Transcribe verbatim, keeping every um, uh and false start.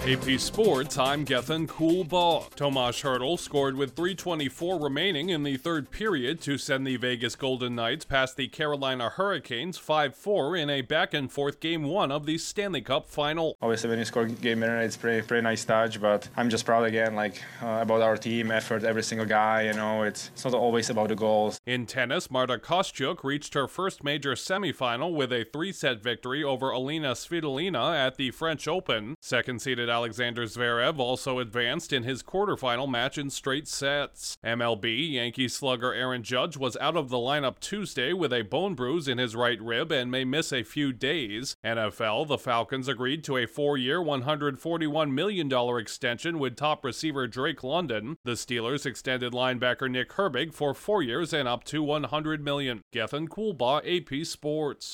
A P Sports, I'm Gethin Coolbaugh. Tomas Hertl scored with three twenty-four remaining in the third period to send the Vegas Golden Knights past the Carolina Hurricanes five four in a back-and-forth Game one of the Stanley Cup Final. Obviously, when you score game winner, it's pretty pretty nice touch, but I'm just proud again, like uh, about our team effort, every single guy. You know, it's, it's not always about the goals. In tennis, Marta Kostyuk reached her first major semifinal with a three-set victory over Alina Svitolina at the French Open. Second-seeded Alexander Zverev also advanced in his quarterfinal match in straight sets. M L B, Yankee slugger Aaron Judge was out of the lineup Tuesday with a bone bruise in his right rib and may miss a few days. N F L, the Falcons agreed to a four-year, one hundred forty-one million dollars extension with top receiver Drake London. The Steelers extended linebacker Nick Herbig for four years and up to one hundred million dollars. Gethin Coolbaugh, A P Sports.